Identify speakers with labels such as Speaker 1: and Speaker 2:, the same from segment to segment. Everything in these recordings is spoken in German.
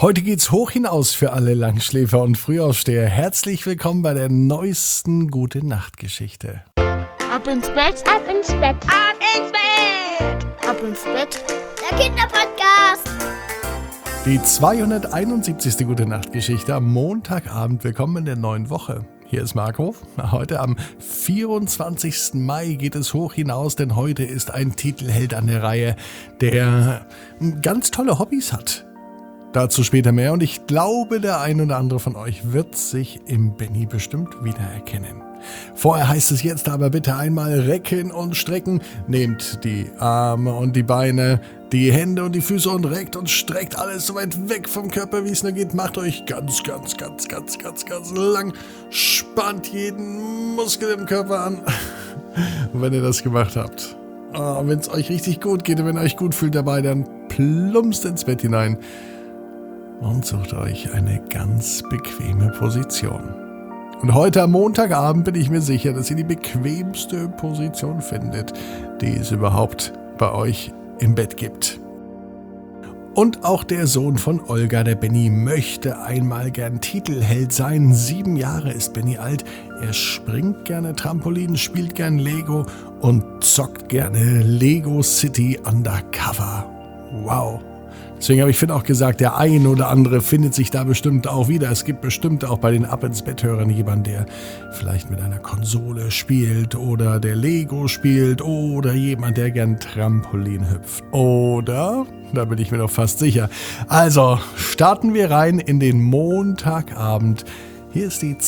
Speaker 1: Heute geht's hoch hinaus für alle Langschläfer und Frühaufsteher. Herzlich willkommen bei der neuesten Gute-Nacht-Geschichte.
Speaker 2: Ab ins Bett, ab ins Bett, ab ins Bett, ab ins Bett. Der Kinderpodcast.
Speaker 1: Die 271. Gute-Nacht-Geschichte am Montagabend. Willkommen in der neuen Woche. Hier ist Marco. Heute am 24. Mai geht es hoch hinaus, denn heute ist ein Titelheld an der Reihe, der ganz tolle Hobbys hat. Dazu später mehr und ich glaube, der ein oder andere von euch wird sich im Benny bestimmt wiedererkennen. Vorher heißt es jetzt aber bitte einmal recken und strecken. Nehmt die Arme und die Beine, die Hände und die Füße und reckt und streckt alles so weit weg vom Körper, wie es nur geht. Macht euch ganz lang. Spannt jeden Muskel im Körper an, wenn ihr das gemacht habt. Wenn es euch richtig gut geht und wenn ihr euch gut fühlt dabei, dann plumpst ins Bett hinein. Und sucht euch eine ganz bequeme Position. Und heute am Montagabend bin ich mir sicher, dass ihr die bequemste Position findet, die es überhaupt bei euch im Bett gibt. Und auch der Sohn von Olga, der Benny, möchte einmal gern Titelheld sein. 7 Jahre ist Benny alt. Er springt gerne Trampolin, spielt gern Lego und zockt gerne Lego City Undercover. Wow! Deswegen habe ich auch gesagt, der ein oder andere findet sich da bestimmt auch wieder. Es gibt bestimmt auch bei den Ab-ins-Bett-Hörern jemanden, der vielleicht mit einer Konsole spielt oder der Lego spielt oder jemand, der gern Trampolin hüpft. Oder, da bin ich mir doch fast sicher. Also, starten wir rein in den Montagabend. Hier ist die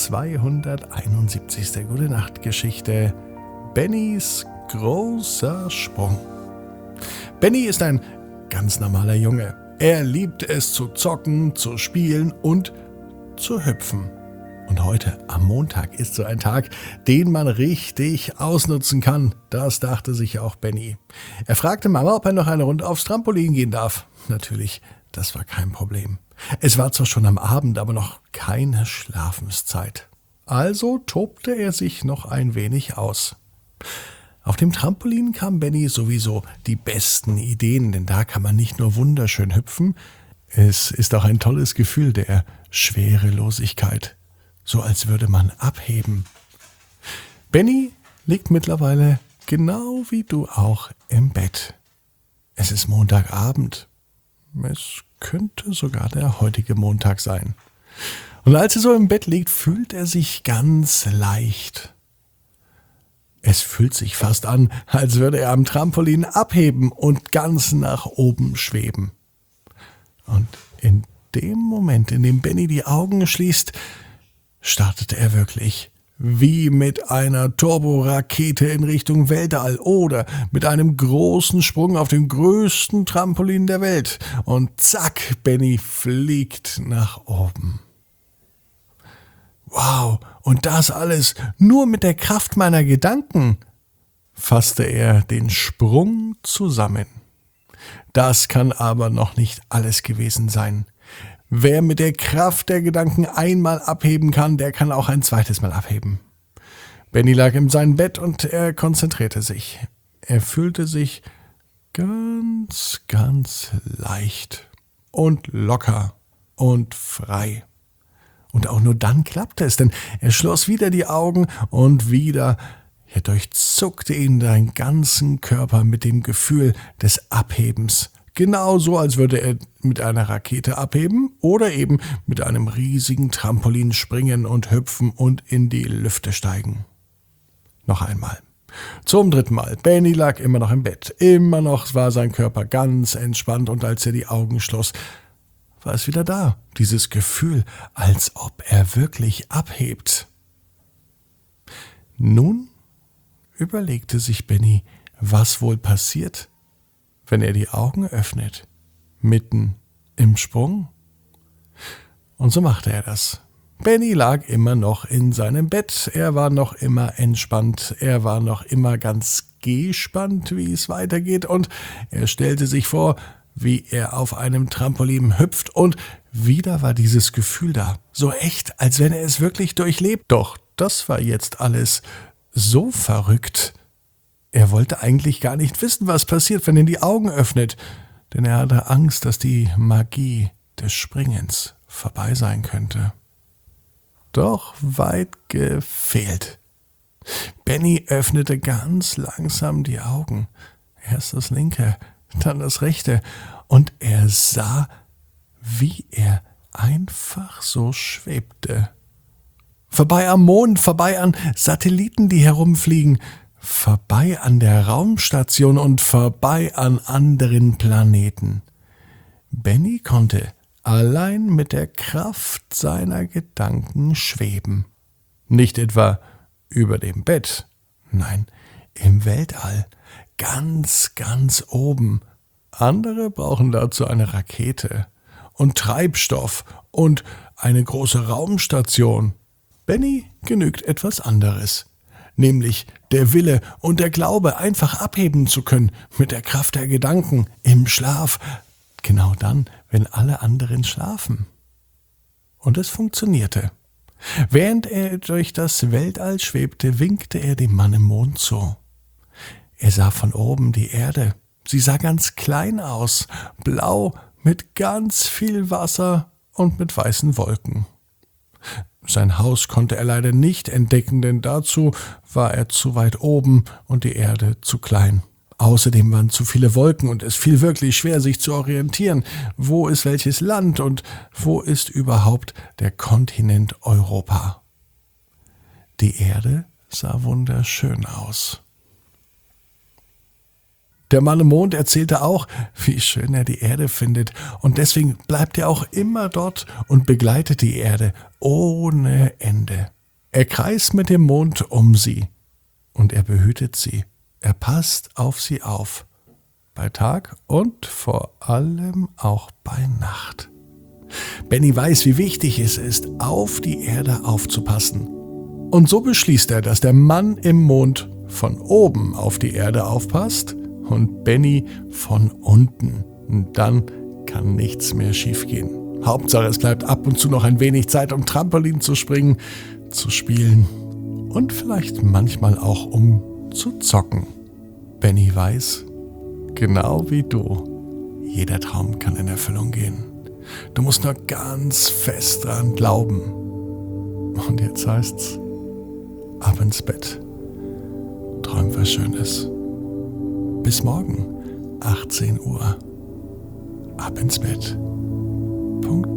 Speaker 1: 271. Gute-Nacht-Geschichte. Bennys großer Sprung. Benny ist ein ganz normaler Junge. Er liebt es zu zocken, zu spielen und zu hüpfen. Und heute am Montag ist so ein Tag, den man richtig ausnutzen kann. Das dachte sich auch Benny. Er fragte Mama, ob er noch eine Runde aufs Trampolin gehen darf. Natürlich, das war kein Problem. Es war zwar schon am Abend, aber noch keine Schlafenszeit. Also tobte er sich noch ein wenig aus. Auf dem Trampolin kam Benny sowieso die besten Ideen, denn da kann man nicht nur wunderschön hüpfen, es ist auch ein tolles Gefühl der Schwerelosigkeit, so als würde man abheben. Benny liegt mittlerweile genau wie du auch im Bett. Es ist Montagabend. Es könnte sogar der heutige Montag sein. Und als er so im Bett liegt, fühlt er sich ganz leicht. Es fühlt sich fast an, als würde er am Trampolin abheben und ganz nach oben schweben. Und in dem Moment, in dem Benny die Augen schließt, startet er wirklich wie mit einer Turborakete in Richtung Weltall oder mit einem großen Sprung auf dem größten Trampolin der Welt. Und zack, Benny fliegt nach oben. Wow, und das alles nur mit der Kraft meiner Gedanken, fasste er den Sprung zusammen. Das kann aber noch nicht alles gewesen sein. Wer mit der Kraft der Gedanken einmal abheben kann, der kann auch ein zweites Mal abheben. Benny lag in seinem Bett und er konzentrierte sich. Er fühlte sich ganz leicht und locker und frei. Und auch nur dann klappte es, denn er schloss wieder die Augen und wieder durchzuckte ihn seinen ganzen Körper mit dem Gefühl des Abhebens. Genauso, als würde er mit einer Rakete abheben oder eben mit einem riesigen Trampolin springen und hüpfen und in die Lüfte steigen. Noch einmal. Zum 3. Mal. Benny lag immer noch im Bett. Immer noch war sein Körper ganz entspannt und als er die Augen schloss, war es wieder da, dieses Gefühl, als ob er wirklich abhebt. Nun überlegte sich Benny, was wohl passiert, wenn er die Augen öffnet, mitten im Sprung. Und so machte er das. Benny lag immer noch in seinem Bett, er war noch immer entspannt, er war noch immer ganz gespannt, wie es weitergeht und er stellte sich vor, wie er auf einem Trampolin hüpft und wieder war dieses Gefühl da. So echt, als wenn er es wirklich durchlebt. Doch das war jetzt alles so verrückt. Er wollte eigentlich gar nicht wissen, was passiert, wenn er die Augen öffnet. Denn er hatte Angst, dass die Magie des Springens vorbei sein könnte. Doch weit gefehlt. Benny öffnete ganz langsam die Augen. Erst das linke, dann das rechte. Und er sah, wie er einfach so schwebte. Vorbei am Mond, vorbei an Satelliten, die herumfliegen, vorbei an der Raumstation und vorbei an anderen Planeten. Benny konnte allein mit der Kraft seiner Gedanken schweben. Nicht etwa über dem Bett, nein, im Weltall, ganz, ganz oben. Andere brauchen dazu eine Rakete und Treibstoff und eine große Raumstation. Benny genügt etwas anderes, nämlich der Wille und der Glaube, einfach abheben zu können mit der Kraft der Gedanken im Schlaf, genau dann, wenn alle anderen schlafen. Und es funktionierte. Während er durch das Weltall schwebte, winkte er dem Mann im Mond zu. Er sah von oben die Erde. Sie sah ganz klein aus, blau, mit ganz viel Wasser und mit weißen Wolken. Sein Haus konnte er leider nicht entdecken, denn dazu war er zu weit oben und die Erde zu klein. Außerdem waren zu viele Wolken und es fiel wirklich schwer, sich zu orientieren. Wo ist welches Land und wo ist überhaupt der Kontinent Europa? Die Erde sah wunderschön aus. Der Mann im Mond erzählte auch, wie schön er die Erde findet und deswegen bleibt er auch immer dort und begleitet die Erde ohne Ende. Er kreist mit dem Mond um sie und er behütet sie. Er passt auf sie auf, bei Tag und vor allem auch bei Nacht. Benny weiß, wie wichtig es ist, auf die Erde aufzupassen. Und so beschließt er, dass der Mann im Mond von oben auf die Erde aufpasst und Benny von unten. Und dann kann nichts mehr schiefgehen. Hauptsache, es bleibt ab und zu noch ein wenig Zeit, um Trampolin zu springen, zu spielen und vielleicht manchmal auch zu zocken. Benny weiß, genau wie du, jeder Traum kann in Erfüllung gehen. Du musst nur ganz fest dran glauben. Und jetzt heißt's, ab ins Bett. Träum was Schönes. Bis morgen, 18 Uhr. Ab ins Bett. Punkt.